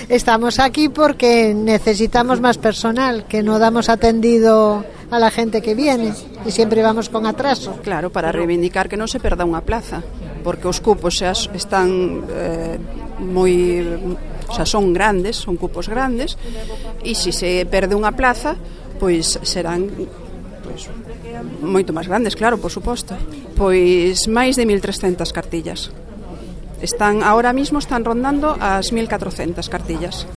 Estamos aquí porque necesitamos más personal, que no damos atendido a la gente que viene y siempre vamos con atraso. Claro, para reivindicar que non se perda unha plaza, porque os cupos xa están moi, xa son grandes, son cupos grandes, e se se perde unha plaza, pois serán moito máis grandes, claro, por suposto. Pois máis de 1.300 cartillas. Ahora mismo están rondando as 1.400 cartillas.